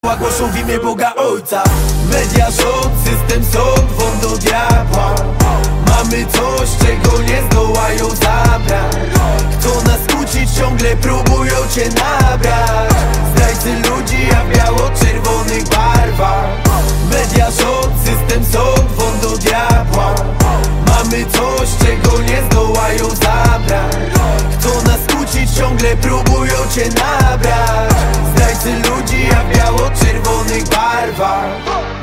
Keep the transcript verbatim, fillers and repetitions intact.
Głoszą w imię Boga Ojca. Media, rząd, system, sąd, won do diabła. Mamy coś, czego nie zdołają zabrać. Chcą nas kłócić, ciągle próbują cię nabrać. Zdrajcy ludzi, a w biało-czerwonych barwach. Media, rząd, system, sąd, won do diabła. Mamy coś, czego nie zdołają zabrać. Chcą nas kłócić, ciągle próbują cię nabrać. Zdrajcy ludzi, a w biało-czerwonych barwach.